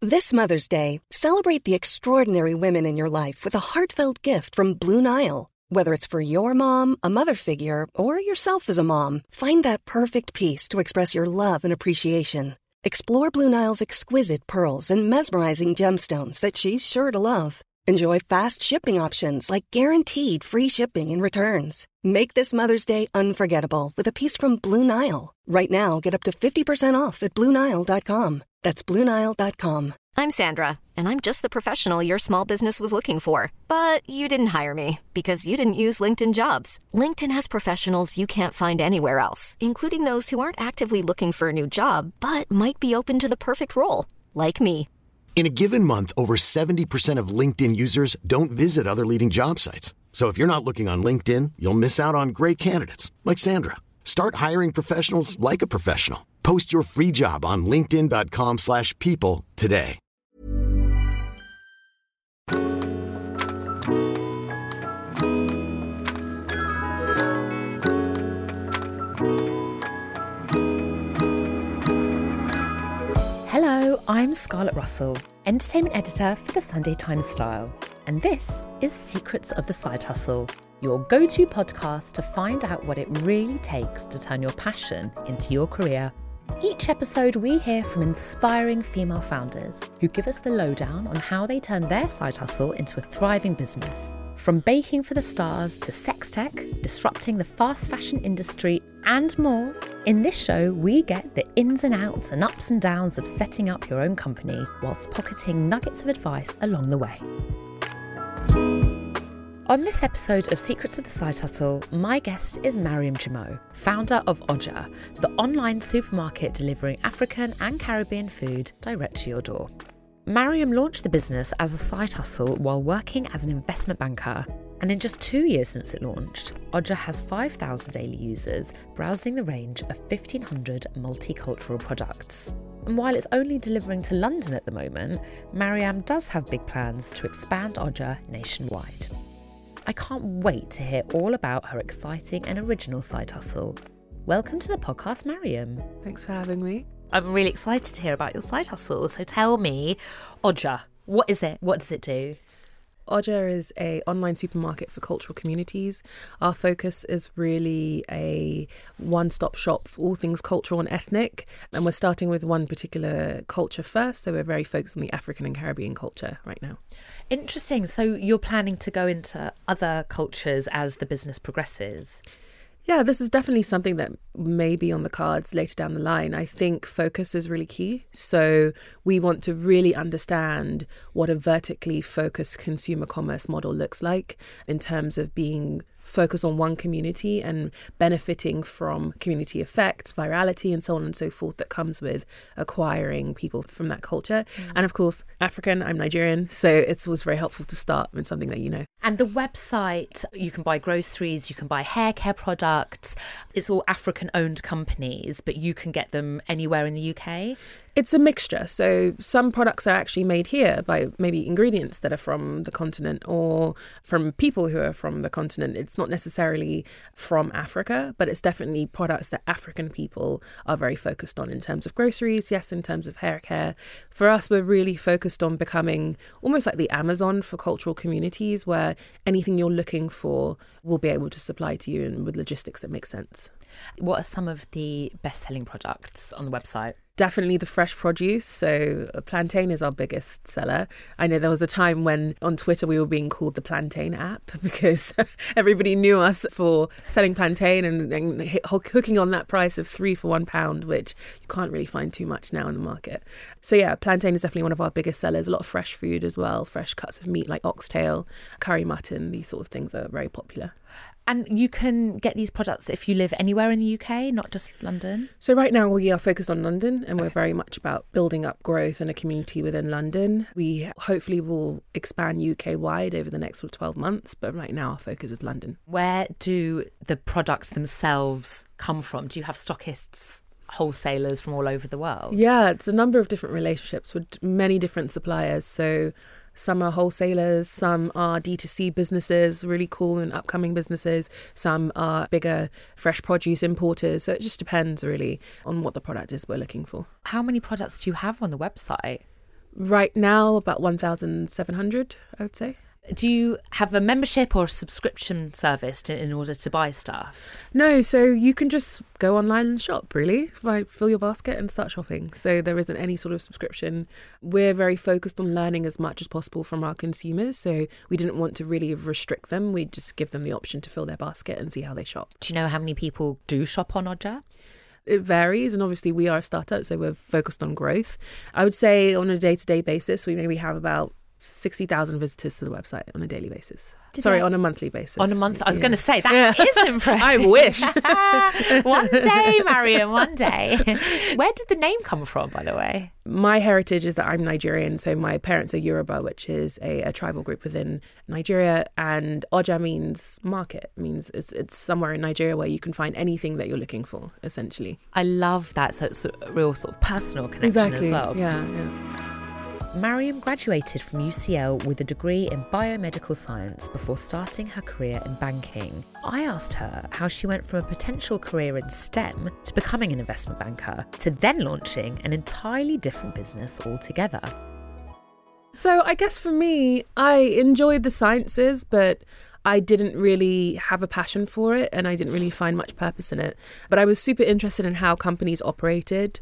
This Mother's Day, celebrate the extraordinary women in your life with a heartfelt gift from Blue Nile. Whether it's for your mom, a mother figure, or yourself as a mom, find that perfect piece to express your love and appreciation. Explore Blue Nile's exquisite pearls and mesmerizing gemstones that she's sure to love. Enjoy fast shipping options like guaranteed free shipping and returns. Make this Mother's Day unforgettable with a piece from Blue Nile. Right now, get up to 50% off at BlueNile.com. That's BlueNile.com. I'm Sandra, and I'm just the professional your small business was looking for. But you didn't hire me because you didn't use LinkedIn Jobs. LinkedIn has professionals you can't find anywhere else, including those who aren't actively looking for a new job, but might be open to the perfect role, like me. In a given month, over 70% of LinkedIn users don't visit other leading job sites. So if you're not looking on LinkedIn, you'll miss out on great candidates like Sandra. Start hiring professionals like a professional. Post your free job on linkedin.com/people today. Hello, I'm Scarlett Russell, entertainment editor for the Sunday Times Style, and this is Secrets of the Side Hustle, your go-to podcast to find out what it really takes to turn your passion into your career. Each episode, we hear from inspiring female founders who give us the lowdown on how they turn their side hustle into a thriving business. From baking for the stars to sex tech, disrupting the fast fashion industry, and more. In this show, we get the ins and outs and ups and downs of setting up your own company whilst pocketing nuggets of advice along the way. On this episode of Secrets of the Side Hustle, my guest is Mariam Jamo, founder of Oja, the online supermarket delivering African and Caribbean food direct to your door. Mariam launched the business as a side hustle while working as an investment banker, and in just 2 years since it launched, Oja has 5,000 daily users browsing the range of 1,500 multicultural products. And while it's only delivering to London at the moment, Mariam does have big plans to expand Oja nationwide. I can't wait to hear all about her exciting and original side hustle. Welcome to the podcast, Mariam. Thanks for having me. I'm really excited to hear about your side hustle. So tell me, Oja, what is it? What does it do? Oja is an online supermarket for cultural communities. Our focus is really a one-stop shop for all things cultural and ethnic. And we're starting with one particular culture first. So we're very focused on the African and Caribbean culture right now. Interesting. So you're planning to go into other cultures as the business progresses? Yeah, this is definitely something that may be on the cards later down the line. I think focus is really key. So we want to really understand what a vertically focused consumer commerce model looks like in terms of being focused on one community and benefiting from community effects, virality, and so on and so forth that comes with acquiring people from that culture. And of course, African, I'm Nigerian, so it was very helpful to start with something that you know. And the website, you can buy groceries, you can buy hair care products. It's all African-owned companies, but you can get them anywhere in the UK? It's a mixture. So some products are actually made here by maybe ingredients that are from the continent or from people who are from the continent. It's not necessarily from Africa, but it's definitely products that African people are very focused on in terms of groceries, yes, in terms of hair care. For us, we're really focused on becoming almost like the Amazon for cultural communities, where anything you're looking for will be able to supply to you and with logistics that make sense. What are some of the best-selling products on the website? Definitely the fresh produce. So plantain is our biggest seller. I know there was a time when on Twitter we were being called the plantain app because everybody knew us for selling plantain and hooking on that price of 3 for £1, which you can't really find too much now in the market. So yeah, plantain is definitely one of our biggest sellers. A lot of fresh food as well, fresh cuts of meat like oxtail, curry mutton, these sort of things are very popular. And you can get these products if you live anywhere in the UK, not just London? So right now we are focused on London and we're very much about building up growth and a community within London. We hopefully will expand UK-wide over the next 12 months, but right now our focus is London. Where do the products themselves come from? Do you have stockists, wholesalers from all over the world? Yeah, it's a number of different relationships with many different suppliers. So some are wholesalers, some are D2C businesses, really cool and upcoming businesses. Some are bigger fresh produce importers. So it just depends really on what the product is we're looking for. How many products do you have on the website? Right now, about 1,700, I would say. Do you have a membership or a subscription service in order to buy stuff? No, so you can just go online and shop, really. Fill your basket and start shopping. So there isn't any sort of subscription. We're very focused on learning as much as possible from our consumers. So we didn't want to really restrict them. We just give them the option to fill their basket and see how they shop. Do you know how many people do shop on Odger? It varies, and obviously we are a startup, so we're focused on growth. I would say on a day-to-day basis, we maybe have about 60,000 visitors to the website on a daily basis. On a monthly basis. On a month? I was going to say, that is impressive. I wish. One day, Mariam, one day. Where did the name come from, by the way? My heritage is that I'm Nigerian, so my parents are Yoruba, which is a tribal group within Nigeria, and Oja means market, means it's somewhere in Nigeria where you can find anything that you're looking for, essentially. I love that, so it's a real sort of personal connection as well. Yeah. Mariam graduated from UCL with a degree in biomedical science before starting her career in banking. I asked her how she went from a potential career in STEM to becoming an investment banker, to then launching an entirely different business altogether. So I guess for me, I enjoyed the sciences, but I didn't really have a passion for it and I didn't really find much purpose in it. But I was super interested in how companies operated.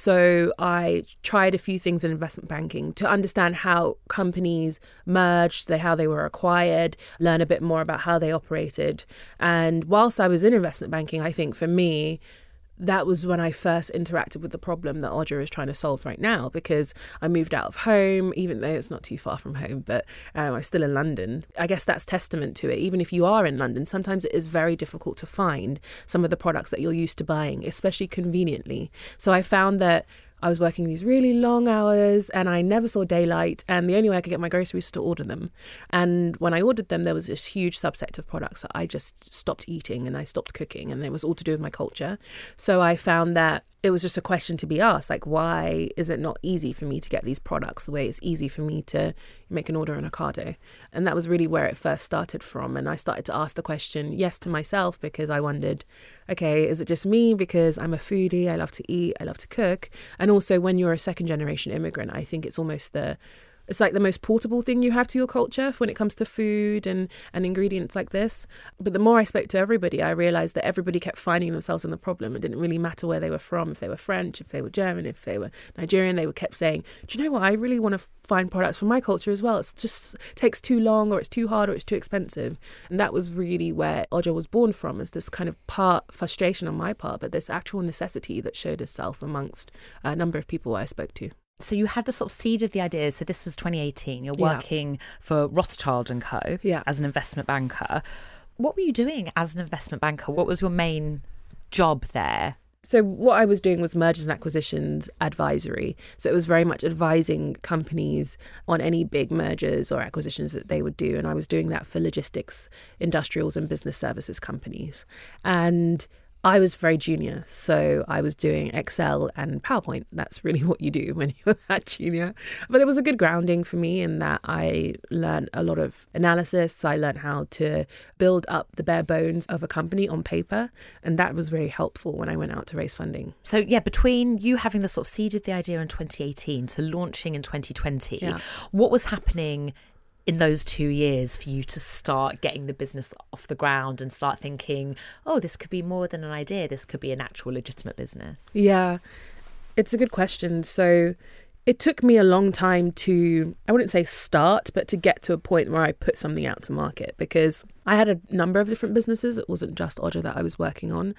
So I tried a few things in investment banking to understand how companies merged, how they were acquired, learn a bit more about how they operated. And whilst I was in investment banking, I think for me, that was when I first interacted with the problem that Odger is trying to solve right now, because I moved out of home, even though it's not too far from home, but I'm still in London. I guess that's testament to it. Even if you are in London, sometimes it is very difficult to find some of the products that you're used to buying, especially conveniently. So I found that I was working these really long hours and I never saw daylight, and the only way I could get my groceries was to order them. And when I ordered them, there was this huge subset of products that I just stopped eating and I stopped cooking, and it was all to do with my culture. So I found that it was just a question to be asked, like, why is it not easy for me to get these products the way it's easy for me to make an order on Ocado? And that was really where it first started from. And I started to ask the question, yes, to myself, because I wondered, okay, is it just me? Because I'm a foodie, I love to eat, I love to cook. And also when you're a second generation immigrant, I think it's almost it's like the most portable thing you have to your culture when it comes to food and ingredients like this. But the more I spoke to everybody, I realised that everybody kept finding themselves in the problem. It didn't really matter where they were from, if they were French, if they were German, if they were Nigerian. They kept saying, do you know what, I really want to find products from my culture as well. It just takes too long, or it's too hard, or it's too expensive. And that was really where Odger was born from, as this kind of part frustration on my part, but this actual necessity that showed itself amongst a number of people I spoke to. So you had the sort of seed of the ideas. So this was 2018. You're working for Rothschild & Co. As an investment banker. What were you doing as an investment banker? What was your main job there? So what I was doing was mergers and acquisitions advisory. So it was very much advising companies on any big mergers or acquisitions that they would do. And I was doing that for logistics, industrials and business services companies. And I was very junior, so I was doing Excel and PowerPoint. That's really what you do when you're that junior. But it was a good grounding for me in that I learned a lot of analysis. I learned how to build up the bare bones of a company on paper. And that was very helpful when I went out to raise funding. So, yeah, between you having the sort of seeded the idea in 2018 to launching in 2020, what was happening in those 2 years for you to start getting the business off the ground and start thinking, oh, this could be more than an idea, this could be an actual legitimate business? Yeah, it's a good question. So it took me a long time to, I wouldn't say start, but to get to a point where I put something out to market, because I had a number of different businesses. It wasn't just Odger that I was working on.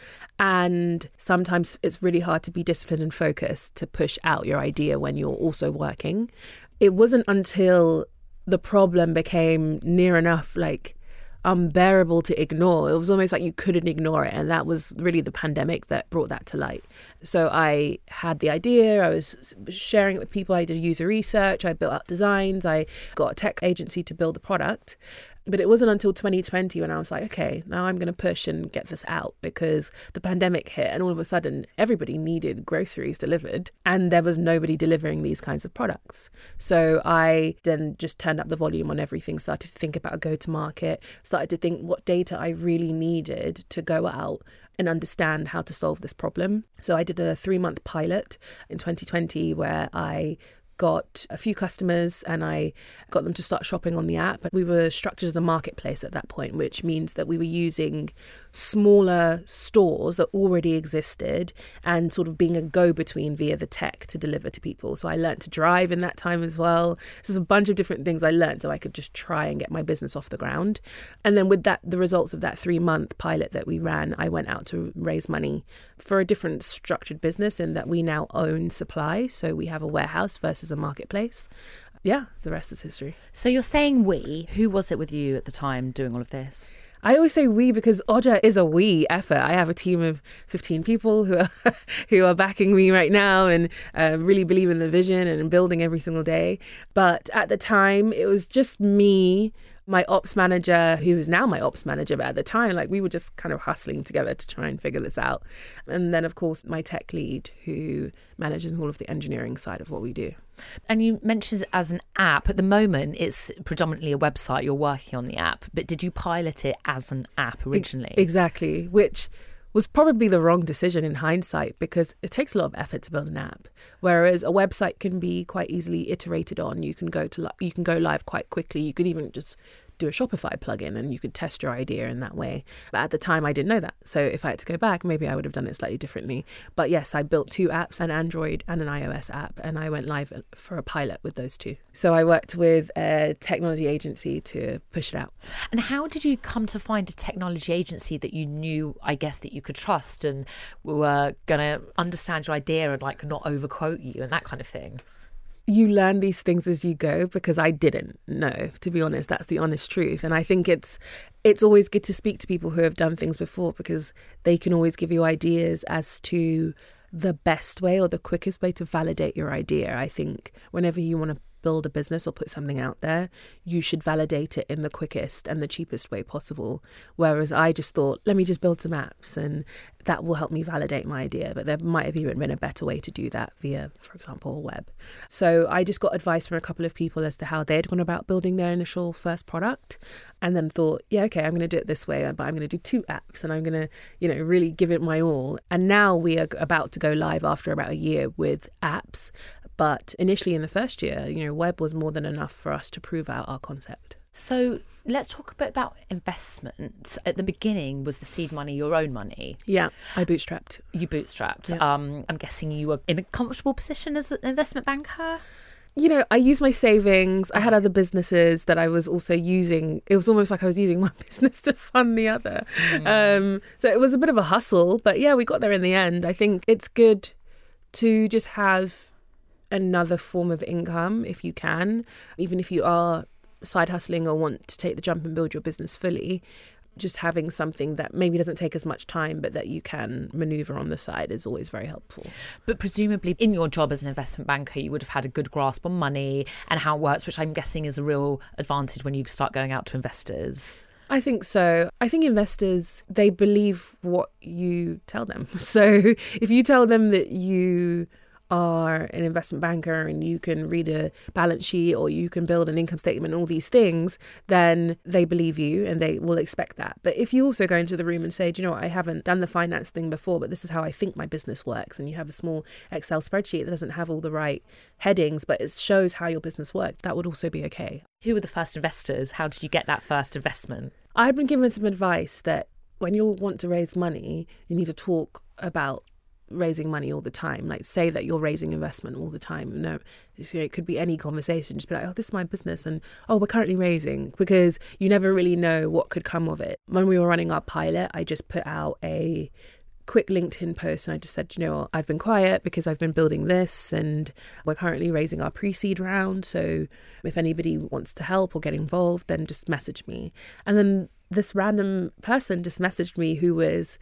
And sometimes it's really hard to be disciplined and focused to push out your idea when you're also working. It wasn't until the problem became near enough like unbearable to ignore. It was almost like you couldn't ignore it. And that was really the pandemic that brought that to light. So I had the idea, I was sharing it with people, I did user research, I built out designs, I got a tech agency to build the product. But it wasn't until 2020 when I was like, okay, now I'm going to push and get this out, because the pandemic hit and all of a sudden everybody needed groceries delivered and there was nobody delivering these kinds of products. So I then just turned up the volume on everything, started to think about a go-to-market, started to think what data I really needed to go out and understand how to solve this problem. So I did a 3-month pilot in 2020 where I got a few customers and I got them to start shopping on the app. But we were structured as a marketplace at that point, which means that we were using smaller stores that already existed and sort of being a go-between via the tech to deliver to people. So I learned to drive in that time as well. So there's a bunch of different things I learned so I could just try and get my business off the ground. And then with that, the results of that 3-month pilot that we ran, I went out to raise money for a different structured business in that we now own supply. So we have a warehouse versus a marketplace. Yeah, the rest is history. So you're saying we. Who was it with you at the time doing all of this? I always say we because Oja is a we effort. I have a team of 15 people who are backing me right now and really believe in the vision and building every single day. But at the time, it was just me, my ops manager, who is now my ops manager, but at the time, like, we were just kind of hustling together to try and figure this out. And then, of course, my tech lead, who manages all of the engineering side of what we do. And you mentioned as an app. At the moment, it's predominantly a website. You're working on the app. But did you pilot it as an app originally? Exactly, which was probably the wrong decision in hindsight because it takes a lot of effort to build an app. Whereas a website can be quite easily iterated on. You can go live quite quickly. You could even just do a Shopify plugin and you could test your idea in that way. But at the time, I didn't know that. So if I had to go back, maybe I would have done it slightly differently. But yes, I built 2 apps, an Android and an iOS app, and I went live for a pilot with those 2. So I worked with a technology agency to push it out. And how did you come to find a technology agency that you knew, I guess, that you could trust and were going to understand your idea and like not overquote you and that kind of thing? You learn these things as you go because I didn't know, to be honest. That's the honest truth. And I think it's always good to speak to people who have done things before because they can always give you ideas as to the best way or the quickest way to validate your idea. I think whenever you want to build a business or put something out there, you should validate it in the quickest and the cheapest way possible. Whereas I just thought, let me just build some apps and that will help me validate my idea. But there might have even been a better way to do that via, for example, a web. So I just got advice from a couple of people as to how they'd gone about building their initial first product, and then thought, yeah, okay, I'm going to do it this way, but I'm going to do 2 apps and I'm going to, really give it my all. And now we are about to go live after about a year with apps. But initially in the first year, web was more than enough for us to prove out our concept. So let's talk a bit about investment. At the beginning, was the seed money your own money? Yeah, I bootstrapped. You bootstrapped. Yeah. I'm guessing you were in a comfortable position as an investment banker? I used my savings. I had other businesses that I was also using. It was almost like I was using one business to fund the other. So it was a bit of a hustle. But yeah, we got there in the end. I think it's good to just have another form of income if you can, even if you are side hustling or want to take the jump and build your business fully. Just having something that maybe doesn't take as much time but that you can maneuver on the side is always very helpful. But presumably in your job as an investment banker you would have had a good grasp on money and how it works, which I'm guessing is a real advantage when you start going out to investors. I think so. I think investors, they believe what you tell them. So if you tell them that you are an investment banker and you can read a balance sheet or you can build an income statement and all these things, then they believe you and they will expect that. But if you also go into the room and say, do you know what, I haven't done the finance thing before, but this is how I think my business works, and you have a small Excel spreadsheet that doesn't have all the right headings, but it shows how your business works, that would also be okay. Who were the first investors? How did you get that first investment? I've been given some advice that when you want to raise money, you need to talk about raising money all the time. Like, say that you're raising investment all the time. No, it could be any conversation. Just be like, oh, this is my business, and oh, we're currently raising, because you never really know what could come of it. When we were running our pilot, I just put out a quick LinkedIn post and I just said, you know what, I've been quiet because I've been building this and we're currently raising our pre-seed round. So if anybody wants to help or get involved, then just message me. And then this random person just messaged me who was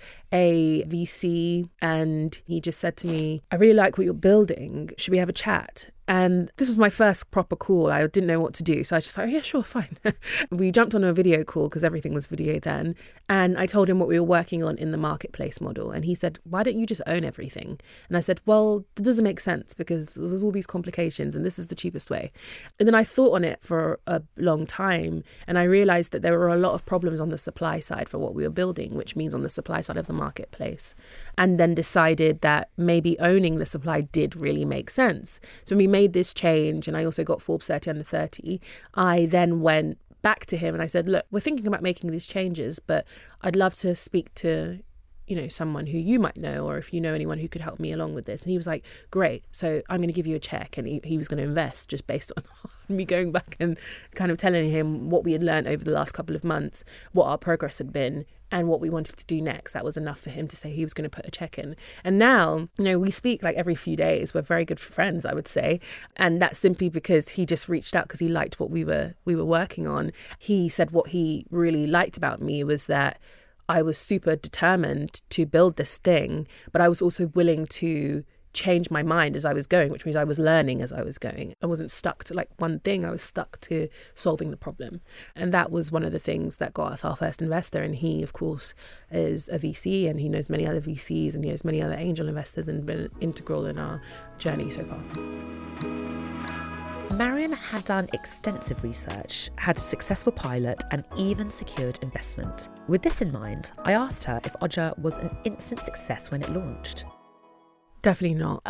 a VC, and he just said to me, I really like what you're building. Should we have a chat? And this was my first proper call. I didn't know what to do. So I was just like, oh, yeah, sure, fine. We jumped on a video call because everything was video then. And I told him what we were working on in the marketplace model. And he said, why don't you just own everything? And I said, well, it doesn't make sense because there's all these complications and this is the cheapest way. And then I thought on it for a long time. And I realized that there were a lot of problems on the supply side for what we were building, which means on the supply side of the marketplace. And then decided that maybe owning the supply did really make sense. So we made made this change and I also got Forbes 30 under 30, I then went back to him and I said, look, we're thinking about making these changes, but I'd love to speak to, you know, someone who you might know, or if you know anyone who could help me along with this. And he was like, great, so I'm going to give you a check. And he was going to invest just based on me going back and kind of telling him what we had learned over the last couple of months, what our progress had been, and what we wanted to do next. That was enough for him to say he was going to put a check in. And now, you know, we speak like every few days. We're very good friends, I would say. And that's simply because he just reached out because he liked what we were working on. He said what he really liked about me was that I was super determined to build this thing, but I was also willing to change my mind as I was going, which means I was learning as I was going. I wasn't stuck to like one thing. I was stuck to solving the problem. And that was one of the things that got us our first investor. And he, of course, is a VC, and he knows many other VCs, and he knows many other angel investors, and been integral in our journey so far. Mariam had done extensive research, had a successful pilot, and even secured investment. With this in mind, I asked her if Oja was an instant success when it launched. Definitely not.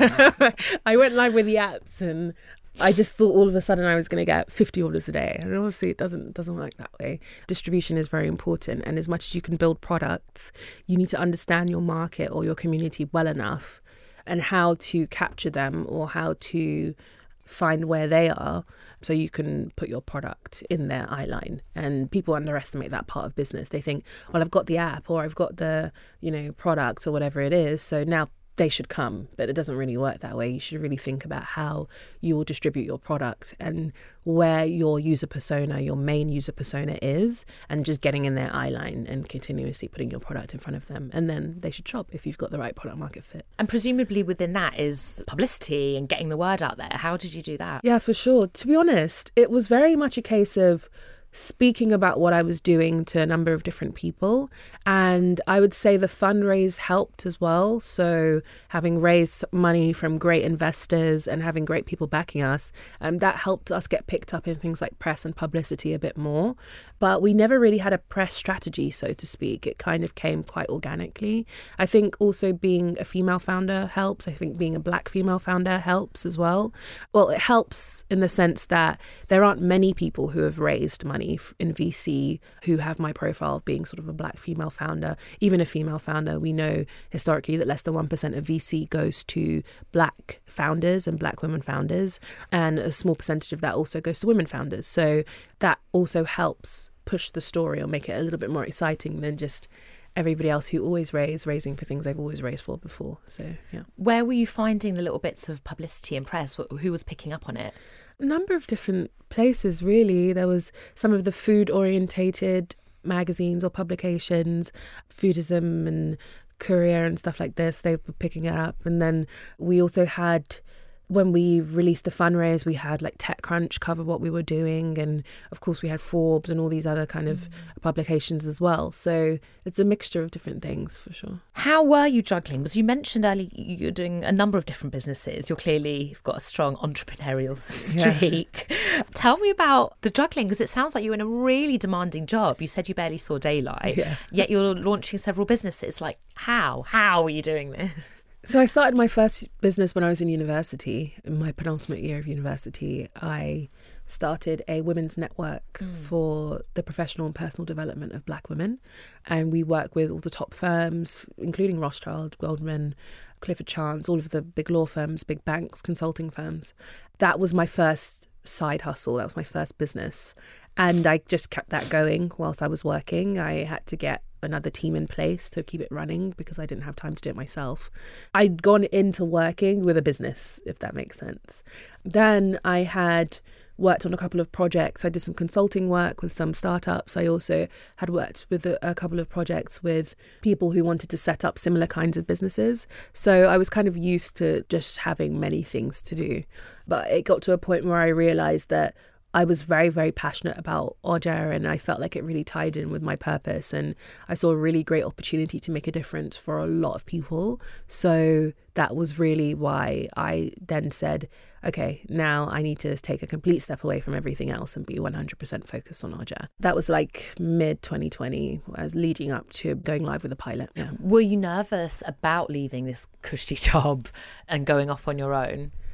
I went live with the apps and I just thought all of a sudden I was going to get 50 orders a day. And obviously it doesn't work that way. Distribution is very important. And as much as you can build products, you need to understand your market or your community well enough and how to capture them or how to find where they are so you can put your product in their eye line. And people underestimate that part of business. They think, well, I've got the app or I've got the, you know, product or whatever it is, so now they should come. But it doesn't really work that way. You should really think about how you will distribute your product and where your user persona, your main user persona is, and just getting in their eye line and continuously putting your product in front of them. And then they should shop if you've got the right product market fit. And presumably within that is publicity and getting the word out there. How did you do that? Yeah, for sure. To be honest, it was very much a case of speaking about what I was doing to a number of different people. And I would say the fundraise helped as well. So having raised money from great investors and having great people backing us, that helped us get picked up in things like press and publicity a bit more. But we never really had a press strategy, so to speak. It kind of came quite organically. I think also being a female founder helps. I think being a Black female founder helps as well. Well, it helps in the sense that there aren't many people who have raised money in VC who have my profile of being sort of a Black female founder. Even a female founder, we know historically that less than 1% of VC goes to Black founders and Black women founders, and a small percentage of that also goes to women founders. So that also helps push the story or make it a little bit more exciting than just everybody else who always raising for things they've always raised for before. So yeah. Where were you finding the little bits of publicity and press? Who was picking up on it? A number of different places, really. There was some of the food-orientated magazines or publications, Foodism and Courier and stuff like this. They were picking it up. And then we also had, when we released the fundraise, we had like TechCrunch cover what we were doing. And of course we had Forbes and all these other kind of publications as well. So it's a mixture of different things for sure. How were you juggling? Because you mentioned earlier you're doing a number of different businesses. You've got a strong entrepreneurial streak. Yeah. Tell me about the juggling, because it sounds like you're in a really demanding job. You said you barely saw daylight, yet you're launching several businesses. Like how are you doing this? So I started my first business when I was in university. In my penultimate year of university, I started a women's network for the professional and personal development of Black women. And we work with all the top firms, including Rothschild, Goldman, Clifford Chance, all of the big law firms, big banks, consulting firms. That was my first side hustle. That was my first business. And I just kept that going whilst I was working. I had to get another team in place to keep it running because I didn't have time to do it myself. I'd gone into working with a business, if that makes sense. Then I had worked on a couple of projects. I did some consulting work with some startups. I also had worked with a couple of projects with people who wanted to set up similar kinds of businesses. So I was kind of used to just having many things to do. But it got to a point where I realized that I was very, very passionate about Oja, and I felt like it really tied in with my purpose, and I saw a really great opportunity to make a difference for a lot of people. So that was really why I then said, okay, now I need to take a complete step away from everything else and be 100% focused on Oja. That was like mid-2020, as leading up to going live with the pilot. Yeah. Were you nervous about leaving this cushy job and going off on your own?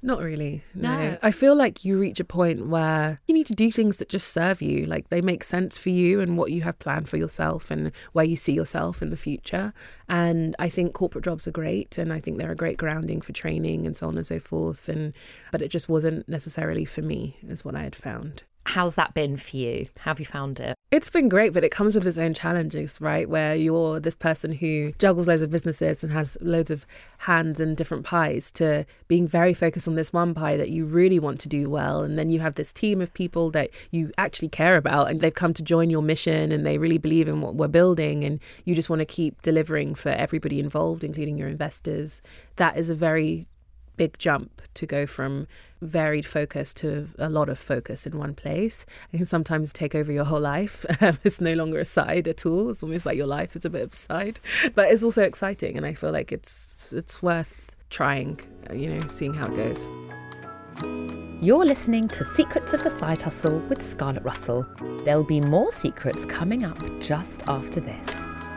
Not really. No. I feel like you reach a point where you need to do things that just serve you. Like they make sense for you and what you have planned for yourself and where you see yourself in the future. And I think corporate jobs are great. And I think they're a great grounding for training and so on and so forth. But it just wasn't necessarily for me, is what I had found. How's that been for you? How have you found it? It's been great, but it comes with its own challenges, right? Where you're this person who juggles loads of businesses and has loads of hands in different pies to being very focused on this one pie that you really want to do well. And then you have this team of people that you actually care about and they've come to join your mission and they really believe in what we're building. And you just want to keep delivering for everybody involved, including your investors. That is a very big jump to go from varied focus to a lot of focus in one place. It can sometimes take over your whole life. It's no longer a side at all. It's almost like your life is a bit of a side, but it's also exciting, and I feel like it's worth trying, seeing how it goes. You're listening to Secrets of the Side Hustle with Scarlett Russell. There'll be more secrets coming up just after this.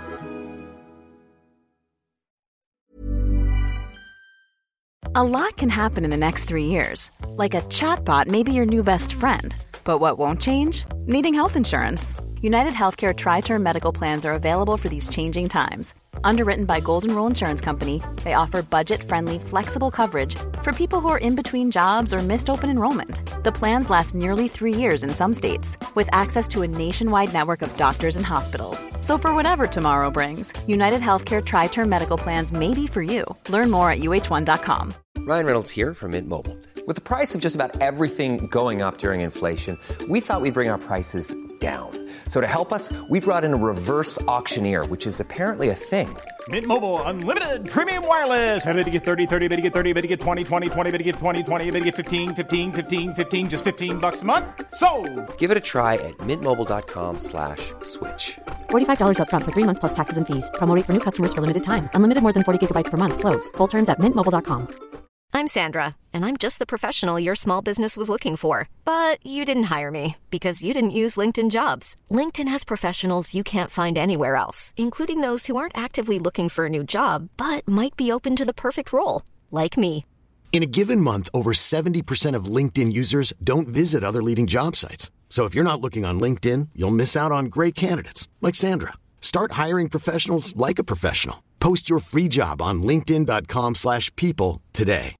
A lot can happen in the next 3 years. Like a chatbot may be your new best friend. But what won't change? Needing health insurance. United Healthcare Tri-Term Medical Plans are available for these changing times. Underwritten by Golden Rule Insurance Company, they offer budget-friendly, flexible coverage for people who are in between jobs or missed open enrollment. The plans last nearly 3 years in some states, with access to a nationwide network of doctors and hospitals. So for whatever tomorrow brings, United Healthcare Tri-Term Medical Plans may be for you. Learn more at uh1.com. Ryan Reynolds here from Mint Mobile. With the price of just about everything going up during inflation, we thought we'd bring our prices down. So to help us, we brought in a reverse auctioneer, which is apparently a thing. Mint Mobile Unlimited Premium Wireless. How to get 30, 30, bit to get 30, bit to get 20, 20, 20, bit to get 20, 20, bit to get 15, 15, 15, 15, just $15 a month? Sold! Give it a try at mintmobile.com/switch. $45 up front for 3 months plus taxes and fees. Promo rate for new customers for limited time. Unlimited more than 40 gigabytes per month. Slows full terms at mintmobile.com. I'm Sandra, and I'm just the professional your small business was looking for. But you didn't hire me because you didn't use LinkedIn Jobs. LinkedIn has professionals you can't find anywhere else, including those who aren't actively looking for a new job, but might be open to the perfect role, like me. In a given month, over 70% of LinkedIn users don't visit other leading job sites. So if you're not looking on LinkedIn, you'll miss out on great candidates like Sandra. Start hiring professionals like a professional. Post your free job on linkedin.com/people today.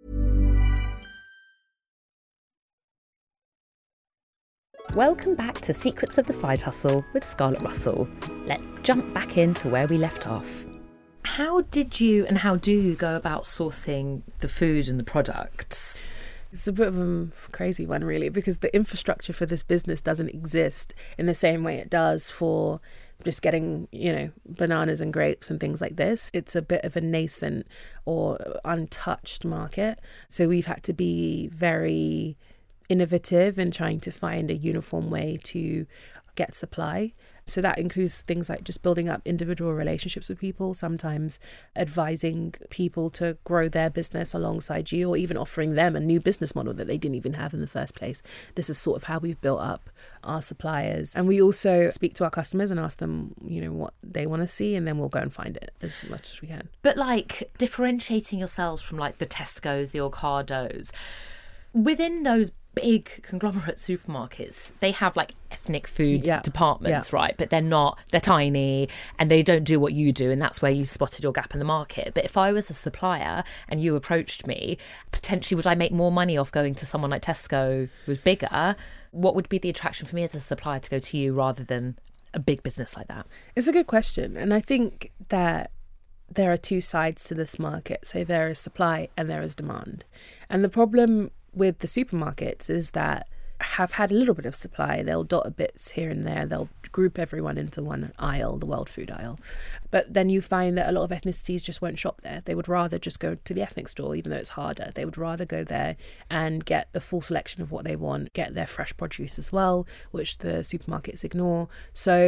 Welcome back to Secrets of the Side Hustle with Scarlett Russell. Let's jump back into where we left off. How did you and how do you go about sourcing the food and the products? It's a bit of a crazy one, really, because the infrastructure for this business doesn't exist in the same way it does for just getting, bananas and grapes and things like this. It's a bit of a nascent or untouched market. So we've had to be very innovative in trying to find a uniform way to get supply. So that includes things like just building up individual relationships with people, sometimes advising people to grow their business alongside you, or even offering them a new business model that they didn't even have in the first place. This is sort of how we've built up our suppliers. And we also speak to our customers and ask them, what they want to see, and then we'll go and find it as much as we can. But differentiating yourselves from the Tesco's, the Ocados, within those big conglomerate supermarkets, they have ethnic food departments, right? But they're tiny and they don't do what you do, and that's where you spotted your gap in the market. But if I was a supplier and you approached me, potentially would I make more money off going to someone like Tesco who was bigger? What would be the attraction for me as a supplier to go to you rather than a big business like that? It's a good question, and I think that there are two sides to this market. So there is supply and there is demand. And the problem with the supermarkets is that have had a little bit of supply. They'll dot a bits here and there. They'll group everyone into one aisle, the world food aisle. But then you find that a lot of ethnicities just won't shop there. They would rather just go to the ethnic store, even though it's harder. They would rather go there and get the full selection of what they want, get their fresh produce as well, which the supermarkets ignore. So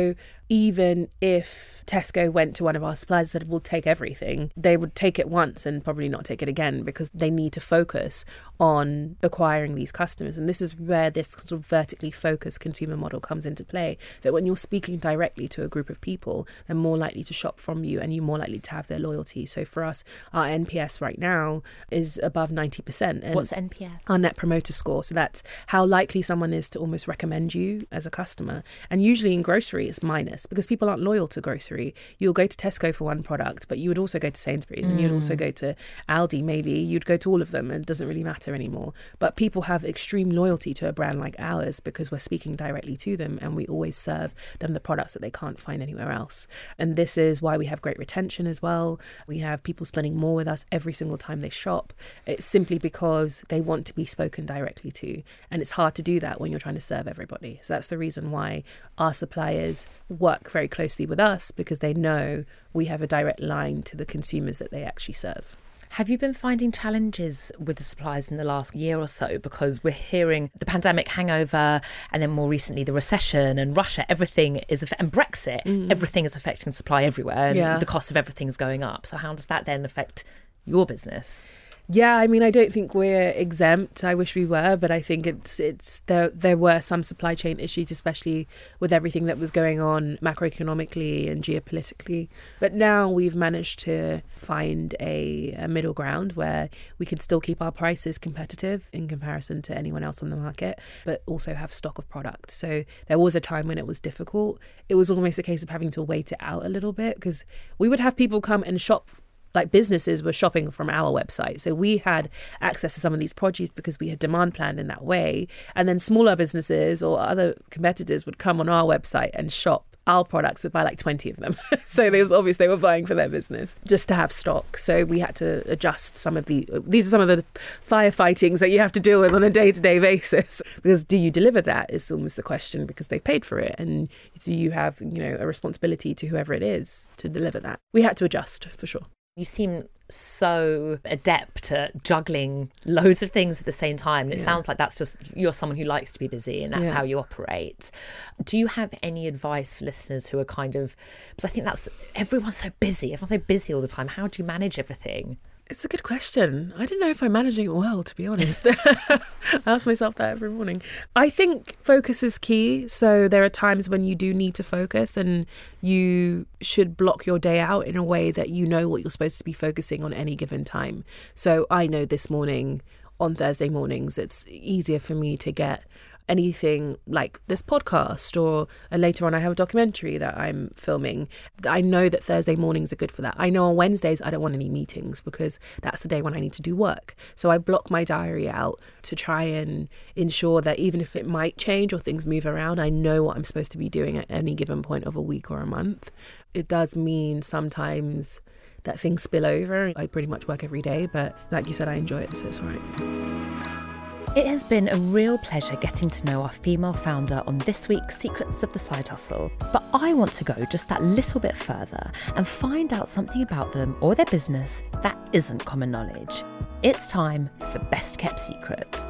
even if Tesco went to one of our suppliers and said, we'll take everything, they would take it once and probably not take it again, because they need to focus on acquiring these customers. And this is where this sort of vertically focused consumer model comes into play, that when you're speaking directly to a group of people, they're more likely to shop from you and you're more likely to have their loyalty. So for us, our NPS right now is above 90%. And what's NPS? Our Net Promoter Score. So that's how likely someone is to almost recommend you as a customer. And usually in grocery, it's minus, because people aren't loyal to grocery. You'll go to Tesco for one product, but you would also go to Sainsbury's and you'd also go to Aldi maybe. You'd go to all of them, and it doesn't really matter anymore. But people have extreme loyalty to a brand like ours because we're speaking directly to them and we always serve them the products that they can't find anywhere else. And this is why we have great retention as well. We have people spending more with us every single time they shop. It's simply because they want to be spoken directly to. And it's hard to do that when you're trying to serve everybody. So that's the reason why our suppliers work very closely with us, because they know we have a direct line to the consumers that they actually serve. Have you been finding challenges with the suppliers in the last year or so? Because we're hearing the pandemic hangover, and then more recently the recession and Russia, everything is, and Brexit, everything is affecting supply everywhere, and the cost of everything's going up. So how does that then affect your business? Yeah, I mean, I don't think we're exempt. I wish we were, but I think it's there were some supply chain issues, especially with everything that was going on macroeconomically and geopolitically. But now we've managed to find a middle ground where we can still keep our prices competitive in comparison to anyone else on the market, but also have stock of product. So there was a time when it was difficult. It was almost a case of having to wait it out a little bit, because we would have people come and shop. Like, businesses were shopping from our website. So we had access to some of these produce because we had demand planned in that way. And then smaller businesses or other competitors would come on our website and shop our products, but buy like 20 of them. So it was obvious they were buying for their business just to have stock. So we had to adjust these are some of the firefightings that you have to deal with on a day-to-day basis. Because do you deliver that is almost the question, because they paid for it. And do you have, a responsibility to whoever it is to deliver that? We had to adjust for sure. You seem so adept at juggling loads of things at the same time. And it sounds like that's just, you're someone who likes to be busy and that's how you operate. Do you have any advice for listeners who are because I think everyone's so busy all the time. How do you manage everything? It's a good question. I don't know if I'm managing it well, to be honest. I ask myself that every morning. I think focus is key. So there are times when you do need to focus, and you should block your day out in a way that you know what you're supposed to be focusing on any given time. So I know this morning, on Thursday mornings, it's easier for me to get anything like this podcast, or later on I have a documentary that I'm filming. I know that Thursday mornings are good for that. I know on Wednesdays I don't want any meetings because that's the day when I need to do work. So I block my diary out to try and ensure that even if it might change or things move around, I know what I'm supposed to be doing at any given point of a week or a month. It does mean sometimes that things spill over. I pretty much work every day, but like you said, I enjoy it, so it's all right. It has been a real pleasure getting to know our female founder on this week's Secrets of the Side Hustle. But I want to go just that little bit further and find out something about them or their business that isn't common knowledge. It's time for Best Kept Secret.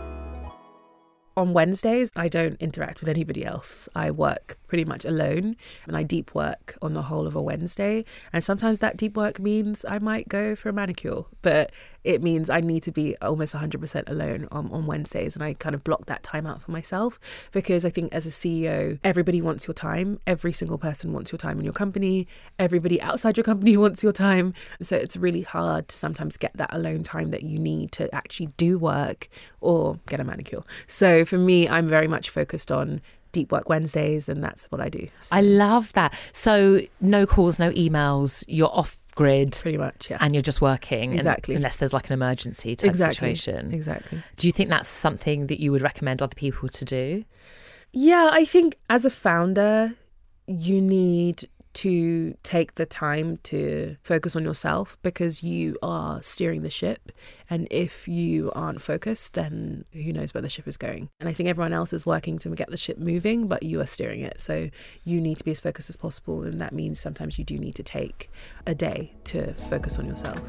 On Wednesdays, I don't interact with anybody else. I work pretty much alone, and I deep work on the whole of a Wednesday. And sometimes that deep work means I might go for a manicure, but it means I need to be almost 100% alone on Wednesdays. And I kind of block that time out for myself, because I think as a CEO, everybody wants your time. Every single person wants your time in your company. Everybody outside your company wants your time. So it's really hard to sometimes get that alone time that you need to actually do work or get a manicure. So for me, I'm very much focused on deep work Wednesdays, and that's what I do. So. I love that. So no calls, no emails, you're off grid. Pretty much, yeah. And you're just working. Exactly. Unless there's like an emergency type situation. Exactly. Do you think that's something that you would recommend other people to do? Yeah, I think as a founder, you need to take the time to focus on yourself, because you are steering the ship. And if you aren't focused, then who knows where the ship is going. And I think everyone else is working to get the ship moving, but you are steering it. So you need to be as focused as possible. And that means sometimes you do need to take a day to focus on yourself.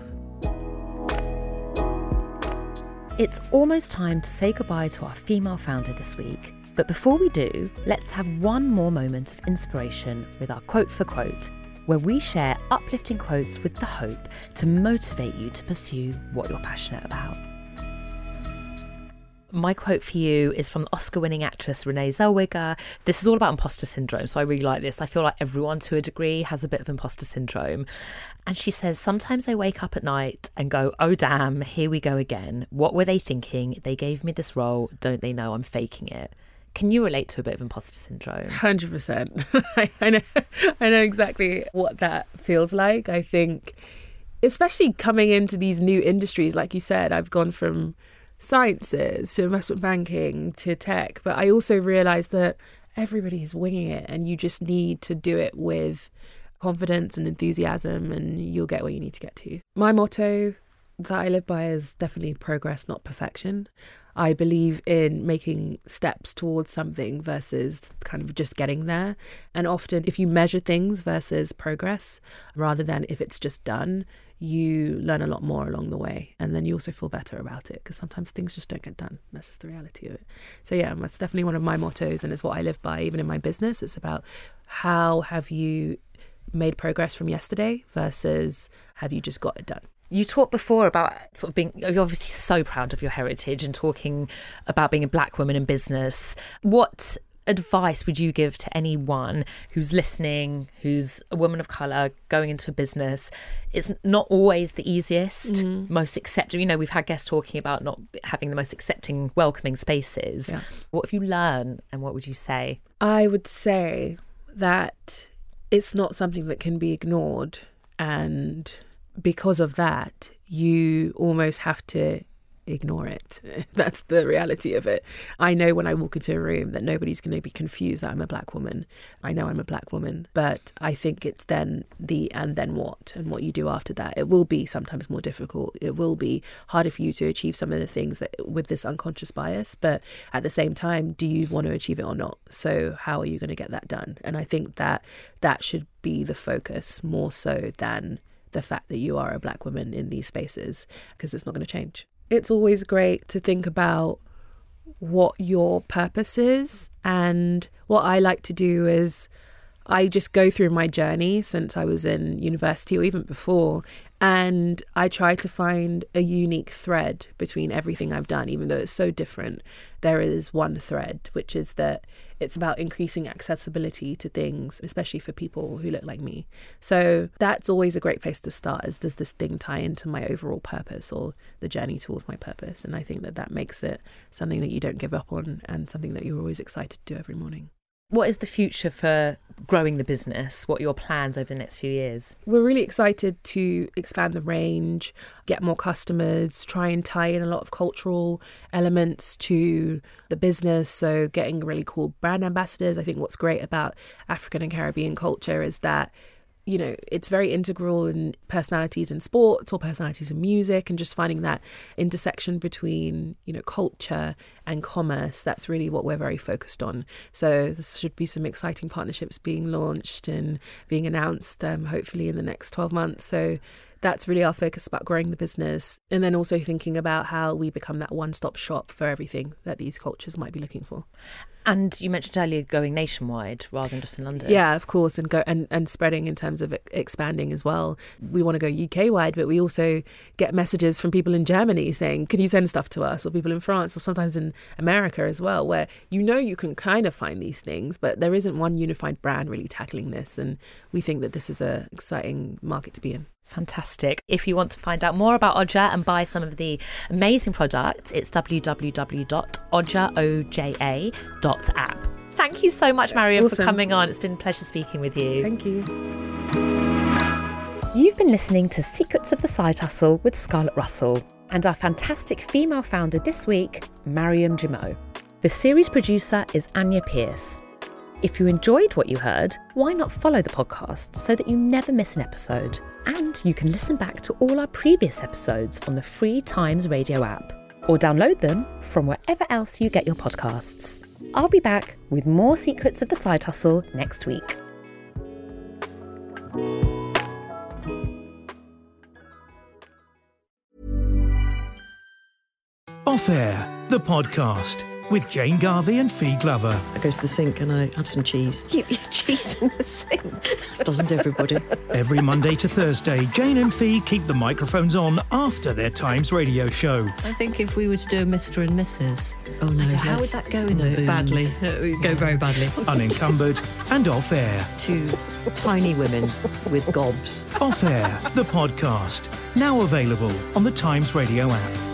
It's almost time to say goodbye to our female founder this week. But before we do, let's have one more moment of inspiration with our Quote for Quote, where we share uplifting quotes with the hope to motivate you to pursue what you're passionate about. My quote for you is from the Oscar-winning actress Renee Zellweger. This is all about imposter syndrome, so I really like this. I feel like everyone, to a degree, has a bit of imposter syndrome. And she says, sometimes I wake up at night and go, oh damn, here we go again. What were they thinking? They gave me this role. Don't they know I'm faking it? Can you relate to a bit of imposter syndrome? 100%. I know exactly what that feels like. I think, especially coming into these new industries, like you said, I've gone from sciences to investment banking to tech, but I also realised that everybody is winging it and you just need to do it with confidence and enthusiasm and you'll get where you need to get to. My motto that I live by is definitely progress, not perfection. I believe in making steps towards something versus kind of just getting there. And often if you measure things versus progress, rather than if it's just done, you learn a lot more along the way. And then you also feel better about it because sometimes things just don't get done. That's just the reality of it. So yeah, that's definitely one of my mottos and it's what I live by even in my business. It's about how have you made progress from yesterday versus have you just got it done. You talked before about sort of being, you're obviously so proud of your heritage and talking about being a black woman in business. What advice would you give to anyone who's listening, who's a woman of colour going into a business? It's not always the easiest, most accepting. You know, we've had guests talking about not having the most accepting, welcoming spaces. Yeah. What have you learned and what would you say? I would say that it's not something that can be ignored, and because of that, you almost have to ignore it. That's the reality of it. I know when I walk into a room that nobody's going to be confused that I'm a black woman. I know I'm a black woman, but I think it's then the and then what and what you do after that. It will be sometimes more difficult. It will be harder for you to achieve some of the things that, with this unconscious bias, but at the same time, do you want to achieve it or not? So how are you going to get that done? And I think that that should be the focus more so than the fact that you are a black woman in these spaces, because it's not going to change. It's always great to think about what your purpose is. And what I like to do is I just go through my journey since I was in university or even before, and I try to find a unique thread between everything I've done, even though it's so different. There is one thread, which is that it's about increasing accessibility to things, especially for people who look like me. So that's always a great place to start, is does this thing tie into my overall purpose or the journey towards my purpose? And I think that that makes it something that you don't give up on and something that you're always excited to do every morning. What is the future for growing the business? What are your plans over the next few years? We're really excited to expand the range, get more customers, try and tie in a lot of cultural elements to the business. So getting really cool brand ambassadors. I think what's great about African and Caribbean culture is that, you know, it's very integral in personalities in sports or personalities in music, and just finding that intersection between, you know, culture and commerce. That's really what we're very focused on. So there should be some exciting partnerships being launched and being announced, hopefully in the next 12 months. So that's really our focus, about growing the business, and then also thinking about how we become that one-stop shop for everything that these cultures might be looking for. And you mentioned earlier going nationwide rather than just in London. Yeah, of course, and go and spreading in terms of expanding as well. We want to go UK wide, but we also get messages from people in Germany saying, "Can you send stuff to us?" Or people in France, or sometimes in America as well, where you can kind of find these things, but there isn't one unified brand really tackling this, and we think that this is an exciting market to be in. Fantastic. If you want to find out more about Oja and buy some of the amazing products, it's www.oja.app. Thank you so much, Mariam, for coming on. It's been a pleasure speaking with you. Thank you. You've been listening to Secrets of the Side Hustle with Scarlett Russell and our fantastic female founder this week, Mariam Jimo. The series producer is Anya Pierce. If you enjoyed what you heard, why not follow the podcast so that you never miss an episode? And you can listen back to all our previous episodes on the free Times Radio app, or download them from wherever else you get your podcasts. I'll be back with more Secrets of the Side Hustle next week. Off Air, the podcast. with Jane Garvey and Fee Glover. I go to the sink and I have some cheese. You cheese in the sink? Doesn't everybody? Every Monday to Thursday, Jane and Fee keep the microphones on after their Times radio show. I think if we were to do a Mr. and Mrs. Oh no, how would that go in the booth? Badly. It would go very badly. Unencumbered and off air. Two tiny women with gobs. Off Air, the podcast. Now available on the Times Radio app.